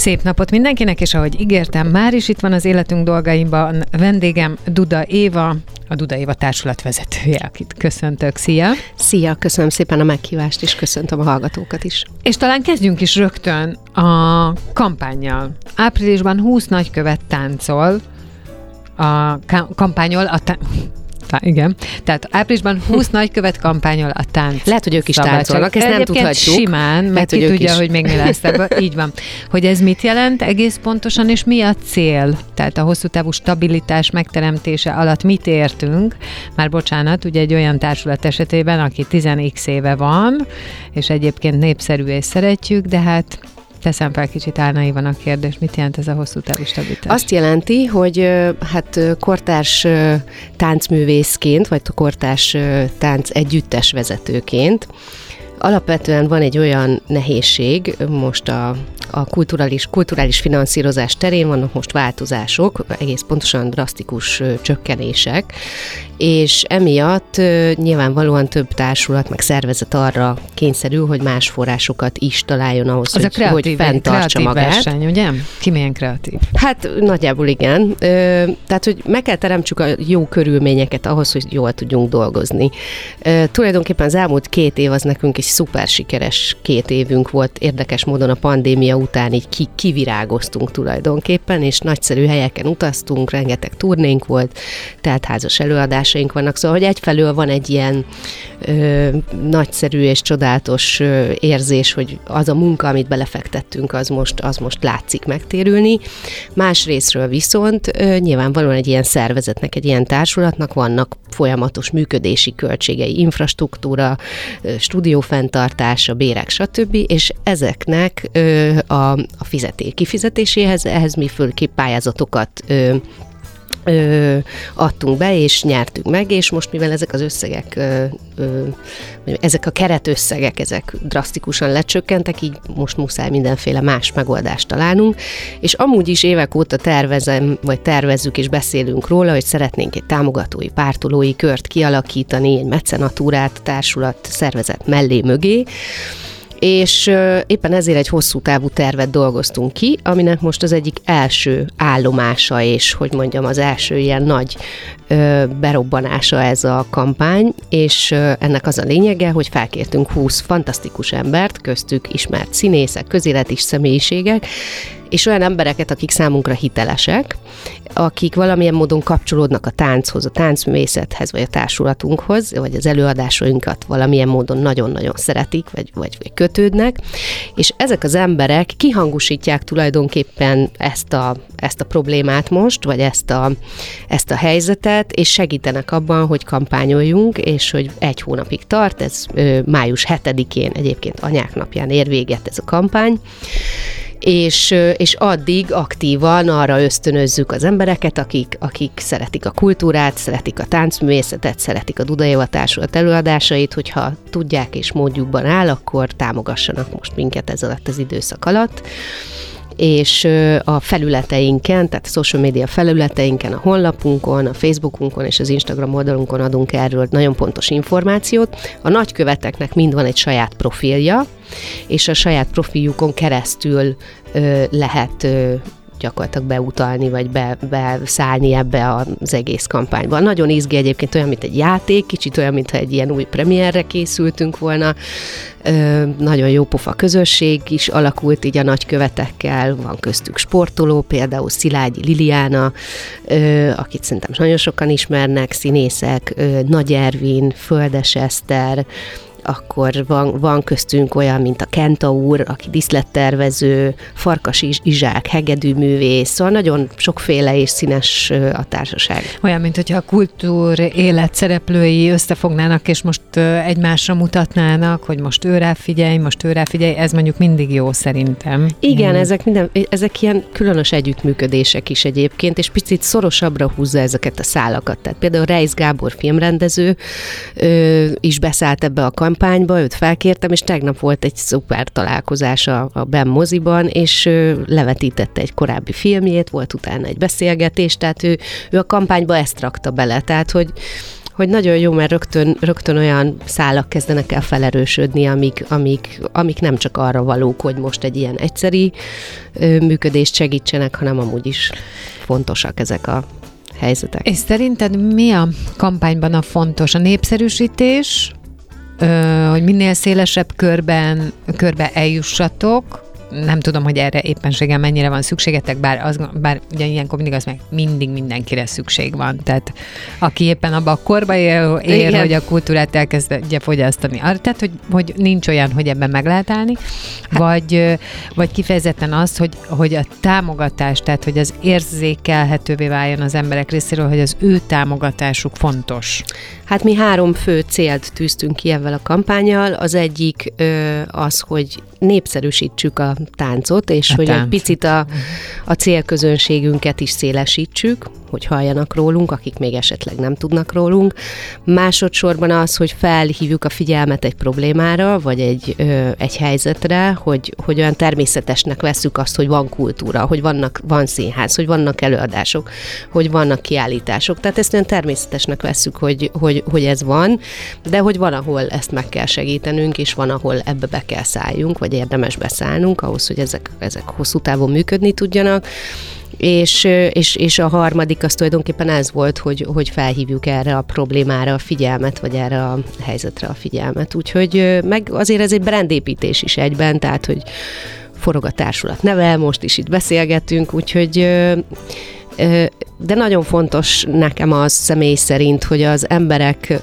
Szép napot mindenkinek, és ahogy ígértem, már is itt van az életünk dolgaimban vendégem Duda Éva, a Duda Éva társulat vezetője, akit köszöntök. Szia! Szia, köszönöm szépen a meghívást, és köszöntöm a hallgatókat is. És talán kezdjünk is rögtön a kampánnyal. Áprilisban 20 nagykövet táncol, igen. Tehát áprilisban 20 nagykövet kampányol a tánc. Lehet, hogy ők is táncolnak, ezt nem tudhatjuk. Simán, meg ki tudja, hogy még mi lesz ebből. Így van. Hogy ez mit jelent egész pontosan, és mi a cél? Tehát a hosszú távú stabilitás megteremtése alatt mit értünk? Már bocsánat, ugye egy olyan társulat esetében, aki 10x éve van, és egyébként népszerű és szeretjük, de hát teszem fel kicsit álnaivan a kérdés, mit jelent ez a hosszú távú stabilitás? Azt jelenti, hogy kortárs táncművészként, vagy kortárs tánc együttes vezetőként alapvetően van egy olyan nehézség, most a kulturális finanszírozás terén vannak most változások, egész pontosan drasztikus csökkenések, és emiatt nyilvánvalóan több társulat, meg szervezet arra kényszerül, hogy más forrásokat is találjon ahhoz, hogy fenntartsa magát. Verseny, ugye? Ki milyen kreatív? Hát nagyjából igen. Tehát, hogy meg kell teremtsük a jó körülményeket ahhoz, hogy jól tudjunk dolgozni. Tulajdonképpen az elmúlt 2 év az nekünk egy szuper sikeres 2 évünk volt, érdekes módon a pandémia után így kivirágoztunk tulajdonképpen, és nagyszerű helyeken utaztunk, rengeteg turnénk volt, teltházas előadásaink vannak, szóval, hogy egyfelől van egy ilyen nagyszerű és csodálatos érzés, hogy az a munka, amit belefektettünk, az most látszik megtérülni. Másrészről viszont nyilvánvalóan egy ilyen szervezetnek, egy ilyen társulatnak vannak folyamatos működési költségei, infrastruktúra, stúdiófenntartása, bérek, stb., és ezeknek a kifizetéséhez, ehhez mi fölképp pályázatokat adtunk be, és nyertünk meg, és most mivel ezek az összegek, ezek a keretösszegek, ezek drasztikusan lecsökkentek, így most muszáj mindenféle más megoldást találnunk, és amúgy is évek óta tervezzük és beszélünk róla, hogy szeretnénk egy támogatói, pártolói kört kialakítani, egy mecenatúrát, társulat, szervezet mögé, és éppen ezért egy hosszú távú tervet dolgoztunk ki, aminek most az egyik első állomása, és hogy mondjam, az első ilyen nagy berobbanása ez a kampány, és ennek az a lényege, hogy felkértünk 20 fantasztikus embert, köztük ismert színészek, közéleti személyiségek, és olyan embereket, akik számunkra hitelesek, akik valamilyen módon kapcsolódnak a tánchoz, a táncművészethez, vagy a társulatunkhoz, vagy az előadásainkat valamilyen módon nagyon-nagyon szeretik, vagy kötődnek, és ezek az emberek kihangosítják tulajdonképpen ezt a problémát most, vagy ezt a helyzetet, és segítenek abban, hogy kampányoljunk, és hogy 1 hónapig tart, ez május 7-én egyébként Anyák napján ér véget ez a kampány, és addig aktívan arra ösztönözzük az embereket, akik szeretik a kultúrát, szeretik a táncművészetet, szeretik a Duda Éva társulat előadásait, hogyha tudják és módjukban áll, akkor támogassanak most minket ez alatt az időszak alatt. És a felületeinken, tehát a social media felületeinken, a honlapunkon, a Facebookunkon és az Instagram oldalunkon adunk erről nagyon pontos információt. A nagyköveteknek mind van egy saját profilja, és a saját profiljukon keresztül lehet gyakorlatilag beutalni, vagy beszállni ebbe az egész kampányba. Nagyon izgi egyébként, olyan, mint egy játék, kicsit olyan, mintha egy ilyen új premierre készültünk volna. Nagyon jó pofa közösség is alakult így a nagykövetekkel, van köztük sportoló, például Szilágyi Liliana, akit szerintem nagyon sokan ismernek, színészek, Nagy Ervin, Földes Eszter, akkor van köztünk olyan, mint a Kenta úr, aki díszlettervező, Farkas Izsák, hegedűművész, szóval nagyon sokféle és színes a társaság. Olyan, mint hogyha a kultúr élet szereplői összefognának, és most egymásra mutatnának, hogy most ő rá figyelj, ez mondjuk mindig jó szerintem. Igen, ezek ilyen különös együttműködések is egyébként, és picit szorosabbra húzza ezeket a szálakat. Tehát például Reisz Gábor filmrendező is beszállt ebbe a kampányba, őt felkértem, és tegnap volt egy szuper találkozás a BEM moziban, és levetítette egy korábbi filmjét, volt utána egy beszélgetés, tehát ő a kampányba ezt rakta bele, tehát hogy hogy nagyon jó, mert rögtön olyan szálak kezdenek el felerősödni, amik nem csak arra valók, hogy most egy ilyen egyszeri működést segítsenek, hanem amúgy is fontosak ezek a helyzetek. És szerinted mi a kampányban a fontos? A népszerűsítés, hogy minél szélesebb körbe eljussatok? Nem tudom, hogy erre éppenséggel mennyire van szükségetek, bár ugye ilyenkor mindig mindenkire szükség van. Tehát aki éppen abban a korba ér, hogy a kultúrát elkezdje fogyasztani. Tehát, hogy nincs olyan, hogy ebben meg lehet állni, vagy kifejezetten az, hogy a támogatás, tehát hogy az érzékelhetővé váljon az emberek részéről, hogy az ő támogatásuk fontos. Hát mi 3 fő célt tűztünk ki ezzel a kampánnyal. Az egyik az, hogy népszerűsítsük a táncot, és hogy egy picit a célközönségünket is szélesítsük, hogy halljanak rólunk, akik még esetleg nem tudnak rólunk. Másodszorban az, hogy felhívjuk a figyelmet egy problémára, vagy egy helyzetre, hogy olyan természetesnek vesszük azt, hogy van kultúra, hogy van színház, hogy vannak előadások, hogy vannak kiállítások. Tehát ezt olyan természetesnek vesszük, hogy ez van, de hogy van, ahol ezt meg kell segítenünk, és van, ahol ebbe be kell szálljunk, vagy érdemes beszállnunk, ahhoz, hogy ezek hosszú távon működni tudjanak. És a harmadik az tulajdonképpen ez volt, hogy felhívjuk erre a problémára a figyelmet, vagy erre a helyzetre a figyelmet. Úgyhogy meg azért ez egy brandépítés is egyben, tehát hogy forog a társulat neve, most is itt beszélgetünk, úgyhogy de nagyon fontos nekem az személy szerint, hogy az emberek,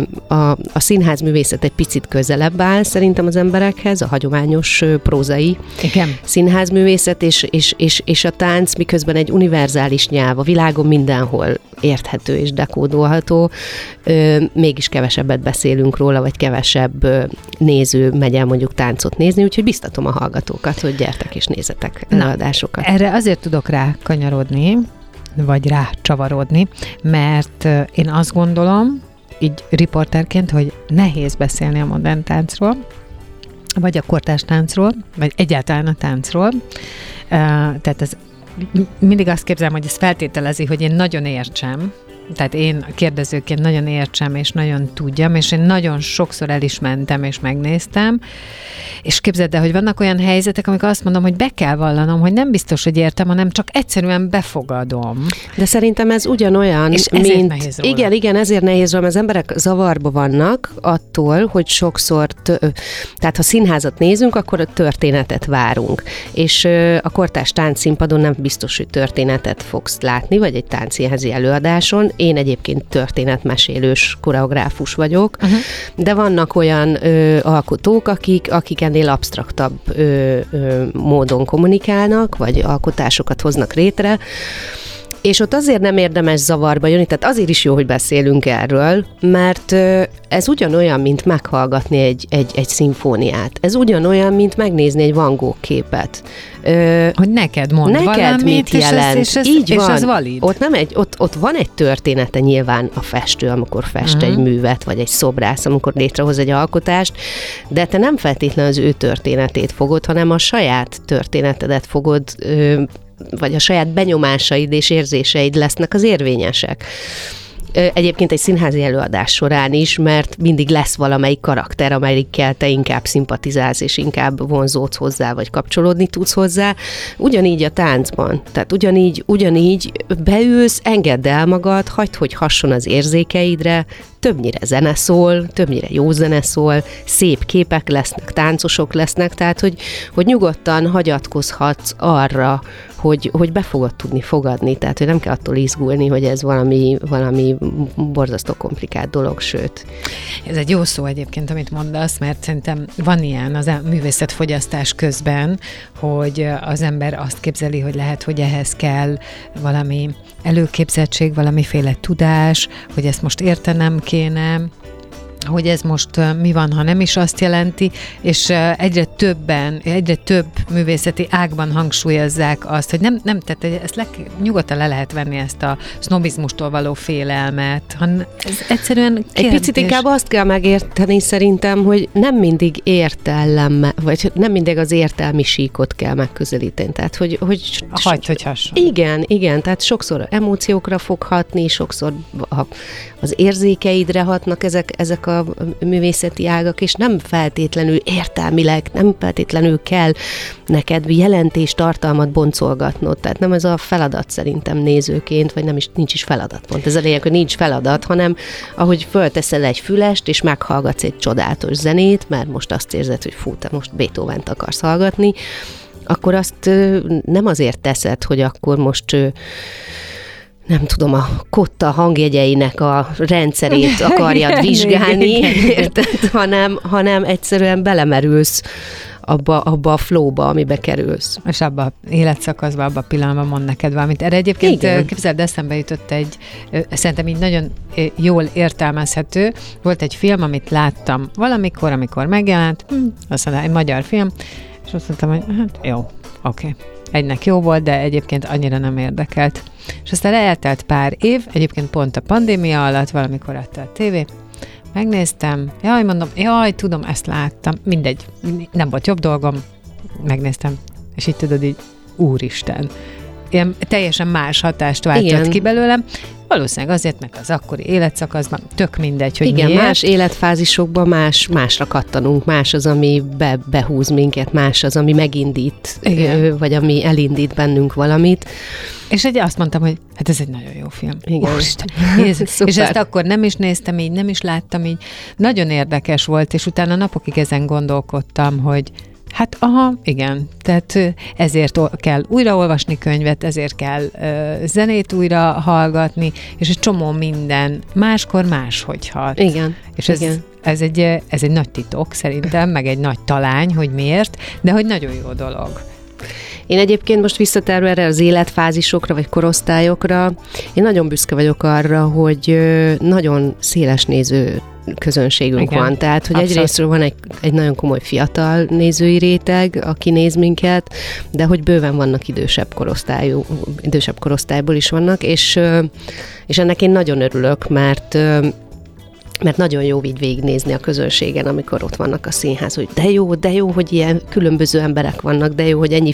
a színházművészet egy picit közelebb áll szerintem az emberekhez, a hagyományos prózai színházművészet, és a tánc miközben egy univerzális nyelv, a világon mindenhol érthető és dekódolható, mégis kevesebbet beszélünk róla, vagy kevesebb néző megy el mondjuk táncot nézni, úgyhogy biztatom a hallgatókat, hogy gyertek és nézzetek előadásokat. Erre azért tudok rá kanyarodni, vagy rácsavarodni, mert én azt gondolom, így riporterként, hogy nehéz beszélni a modern táncról, vagy a kortárs táncról, vagy egyáltalán a táncról. Tehát ez mindig azt képzelem, hogy ez feltételezi, hogy én nagyon értsem, tehát én kérdezőként nagyon értsem, és nagyon tudjam, és én nagyon sokszor el is mentem, és megnéztem, és képzeld el, hogy vannak olyan helyzetek, amikor azt mondom, hogy be kell vallanom, hogy nem biztos, hogy értem, hanem csak egyszerűen befogadom. De szerintem ez ugyanolyan, és ezért nehéz róla. Igen, ezért nehéz róla, az emberek zavarba vannak attól, hogy sokszor, tehát ha színházat nézünk, akkor a történetet várunk, és a kortárs táncszínpadon nem biztos, hogy történetet fogsz látni, vagy egy táncszínházi előadáson. Én egyébként történetmesélős koreográfus vagyok, de vannak olyan alkotók, akik ennél absztraktabb módon kommunikálnak, vagy alkotásokat hoznak létre, és ott azért nem érdemes zavarba jönni, tehát azért is jó, hogy beszélünk erről, mert ez ugyanolyan, mint meghallgatni egy szimfóniát. Ez ugyanolyan, mint megnézni egy Van Gogh képet. Hogy neked mond valamit, mit jelent. És ez valid. Ott van egy története nyilván a festő, amikor fest egy művet, vagy egy szobrász, amikor létrehoz egy alkotást, de te nem feltétlenül az ő történetét fogod, hanem a saját történetedet fogod, vagy a saját benyomásaid és érzéseid lesznek az érvényesek. Egyébként egy színházi előadás során is, mert mindig lesz valamelyik karakter, amelyikkel te inkább szimpatizálsz, és inkább vonzódsz hozzá, vagy kapcsolódni tudsz hozzá. Ugyanígy a táncban. Tehát ugyanígy beülsz, engedd el magad, hagyd, hogy hasson az érzékeidre, többnyire zene szól, többnyire jó zene szól, szép képek lesznek, táncosok lesznek, tehát hogy nyugodtan hagyatkozhatsz arra, hogy be fogod tudni fogadni, tehát hogy nem kell attól izgulni, hogy ez valami borzasztó komplikált dolog, sőt. Ez egy jó szó egyébként, amit mondasz, mert szerintem van ilyen az művészetfogyasztás közben, hogy az ember azt képzeli, hogy lehet, hogy ehhez kell valami előképzettség, valamiféle tudás, hogy ezt most értenem kéne, hogy ez most mi van, ha nem is azt jelenti, és egyre több művészeti ágban hangsúlyozzák azt, hogy nem tehát ezt nyugodtan le lehet venni, ezt a sznobizmustól való félelmet, hanem ez egyszerűen kérdés. Egy picit inkább azt kell megérteni szerintem, hogy nem mindig vagy nem mindig az értelmi síkot kell megközelíteni. Tehát, hogy Igen, tehát sokszor emóciókra fog hatni, sokszor az érzékeidre hatnak ezek a művészeti ágak, és nem feltétlenül értelmileg, nem feltétlenül kell neked jelentéstartalmat boncolgatnod. Tehát nem ez a feladat szerintem nézőként, vagy nincs is feladat. Pont ez a lényeg, hogy nincs feladat, hanem ahogy fölteszel egy fülest, és meghallgatsz egy csodálatos zenét, mert most azt érzed, hogy fú, te most Beethovent akarsz hallgatni, akkor azt nem azért teszed, hogy akkor most nem tudom, a kotta hangjegyeinek a rendszerét akarjad vizsgálni, hanem egyszerűen belemerülsz abba a flowba, amibe kerülsz. És abba a életszakaszba, abba a pillanatban mond neked valamit. Erre egyébként képzeld, eszembe jutott szerintem így nagyon jól értelmezhető. Volt egy film, amit láttam valamikor, amikor megjelent, azt mondta, egy magyar film, és azt mondtam, hogy hát jó, oké. Egynek jó volt, de egyébként annyira nem érdekelt. És aztán eltelt pár év, egyébként pont a pandémia alatt, valamikor adta a tévé, megnéztem, tudom, ezt láttam, mindegy, nem volt jobb dolgom, megnéztem, és így tudod, így úristen, ilyen teljesen más hatást váltott ki belőlem, valószínűleg azért, mert az akkori életszakaszban tök mindegy, hogy igen, miért. Más életfázisokban másra kattanunk, más az, ami behúz minket, más az, ami megindít, vagy ami elindít bennünk valamit. És azt mondtam, hogy hát ez egy nagyon jó film. Igen. És ezt akkor nem is néztem így, nem is láttam így. Nagyon érdekes volt, és utána napokig ezen gondolkodtam, hogy hát igen, tehát ezért kell újraolvasni könyvet, ezért kell zenét újra hallgatni, és egy csomó minden máskor máshogy hat. Igen. És ez egy nagy titok szerintem, meg egy nagy talány, hogy miért, de hogy nagyon jó dolog. Én egyébként most visszatérve erre az életfázisokra, vagy korosztályokra, én nagyon büszke vagyok arra, hogy nagyon széles néző közönségünk van. Tehát, hogy egyrésztről van egy nagyon komoly fiatal nézői réteg, aki néz minket, de hogy bőven vannak idősebb korosztályból is vannak, és ennek én nagyon örülök, mert nagyon jó így végignézni a közönségen, amikor ott vannak a színház, hogy de jó, hogy ilyen különböző emberek vannak, de jó, hogy ennyi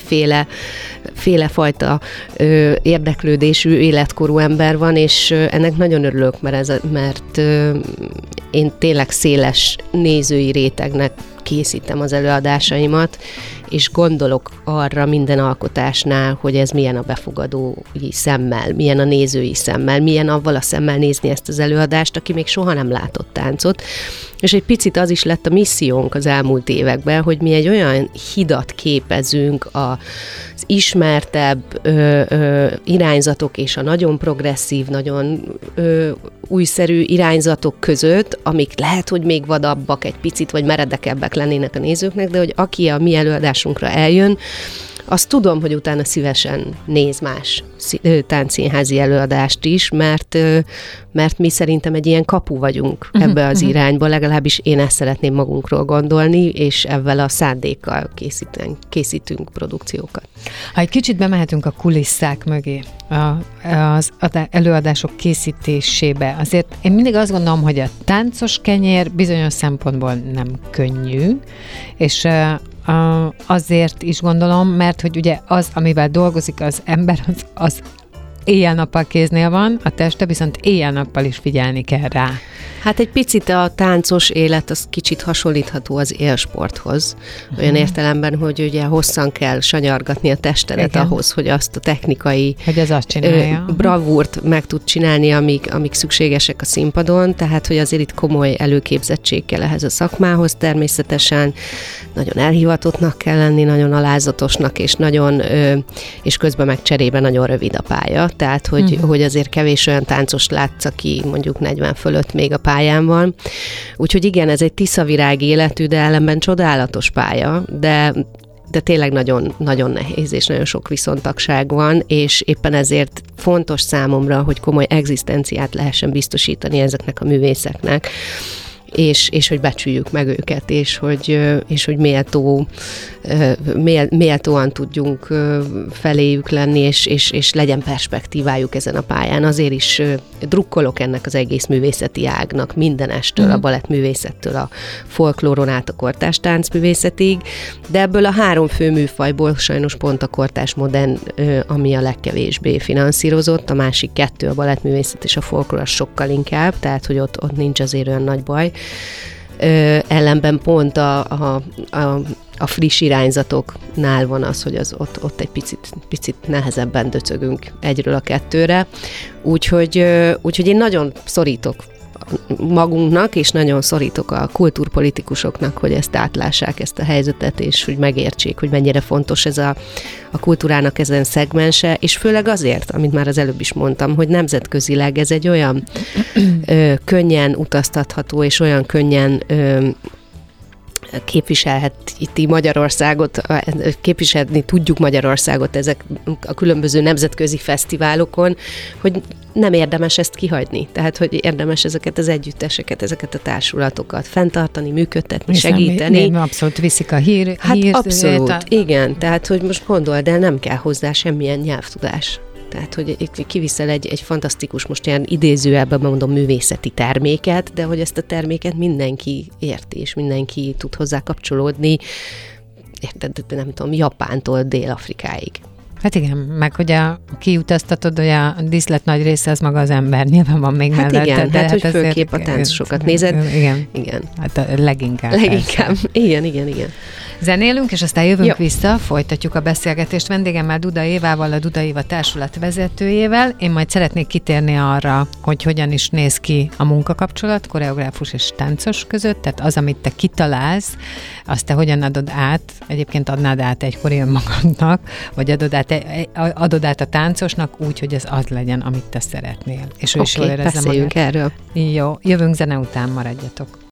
fajta érdeklődésű, életkorú ember van, és ennek nagyon örülök, mert én tényleg széles nézői rétegnek készítem az előadásaimat, és gondolok arra minden alkotásnál, hogy ez milyen a befogadói szemmel, milyen a nézői szemmel, milyen avval a szemmel nézni ezt az előadást, aki még soha nem látott táncot. És egy picit az is lett a missziónk az elmúlt években, hogy mi egy olyan hidat képezünk az ismertebb irányzatok és a nagyon progresszív, nagyon újszerű irányzatok között, amik lehet, hogy még vadabbak egy picit, vagy meredekebbek lennének a nézőknek, de hogy aki a mi előadásunkra eljön, azt tudom, hogy utána szívesen néz más táncszínházi előadást is, mert mi szerintem egy ilyen kapu vagyunk ebbe az irányba, legalábbis én ezt szeretném magunkról gondolni, és ebben a szándékkal készítünk produkciókat. Ha egy kicsit bemehetünk a kulisszák mögé, az előadások készítésébe, azért én mindig azt gondolom, hogy a táncos kenyér bizonyos szempontból nem könnyű, és azért is gondolom, mert hogy ugye az, amivel dolgozik az ember, az éjjel-nappal kéznél van, a teste viszont éjjel-nappal is figyelni kell rá. Hát egy picit a táncos élet az kicsit hasonlítható az élsporthoz. Olyan értelemben, hogy ugye hosszan kell sanyargatni a testedet ahhoz, hogy azt a technikai bravúrt meg tud csinálni, amik szükségesek a színpadon, tehát hogy azért itt komoly előképzettség kell ehhez a szakmához természetesen, nagyon elhivatottnak kell lenni, nagyon alázatosnak, és közben meg cserébe nagyon rövid a pálya, tehát hogy azért kevés olyan táncos látsz, aki mondjuk 40 fölött még a pályán van. Úgyhogy igen, ez egy tiszavirág életű, de ellenben csodálatos pálya, de tényleg nagyon, nagyon nehéz, és nagyon sok viszontagság van, és éppen ezért fontos számomra, hogy komoly egzisztenciát lehessen biztosítani ezeknek a művészeknek. és hogy becsüljük meg őket, és hogy méltóan tudjunk feléjük lenni, és legyen perspektívájuk ezen a pályán. Azért is drukkolok ennek az egész művészeti ágnak, mindenestől, a balettművészettől, a folklóron át a kortárs táncművészetig, de ebből a 3 fő műfajból sajnos pont a kortárs modern, ami a legkevésbé finanszírozott, a másik 2, a balettművészet és a folklór sokkal inkább, tehát hogy ott nincs azért olyan nagy baj. Ellenben pont a friss irányzatoknál van az, hogy ott egy picit nehezebben döcögünk egyről a 2-re. Úgyhogy én nagyon szorítok magunknak, és nagyon szorítok a kultúrpolitikusoknak, hogy ezt átlássák, ezt a helyzetet, és hogy megértsék, hogy mennyire fontos ez a kultúrának ezen szegmense, és főleg azért, amit már az előbb is mondtam, hogy nemzetközileg ez egy olyan könnyen utaztatható, és olyan könnyen képviselheti Magyarországot, képviselni tudjuk Magyarországot ezek a különböző nemzetközi fesztiválokon, hogy nem érdemes ezt kihagyni. Tehát, hogy érdemes ezeket az együtteseket, ezeket a társulatokat fenntartani, működtetni, segíteni. Abszolút viszik a hír. Abszolút, igen. Tehát, hogy most gondold el, nem kell hozzá semmilyen nyelvtudás. Tehát, hogy kiviszel egy fantasztikus, most ilyen idézőjelben mondom, művészeti terméket, de hogy ezt a terméket mindenki érti, és mindenki tud hozzá kapcsolódni, érted, nem tudom, Japántól Dél-Afrikáig. Hát igen, meg hogy kiutaztatod, hogy a díszlet nagy része az maga az ember, nyilván van még mellette. Igen, de hogy főképp a táncosokat nézed. Igen. Hát leginkább. Igen. Zenélünk, és aztán jövünk vissza, folytatjuk a beszélgetést vendégemmel, Duda Évával, a Duda Éva társulat vezetőjével. Én majd szeretnék kitérni arra, hogy hogyan is néz ki a munkakapcsolat koreográfus és táncos között, tehát az, amit te kitalálsz, azt te hogyan adod át, egyébként adnád át egykor önmagadnak, vagy adod át a táncosnak úgy, hogy ez az legyen, amit te szeretnél. És ő is jól érezze magát. Beszéljünk erről. Jó, jövünk zene után, maradjatok.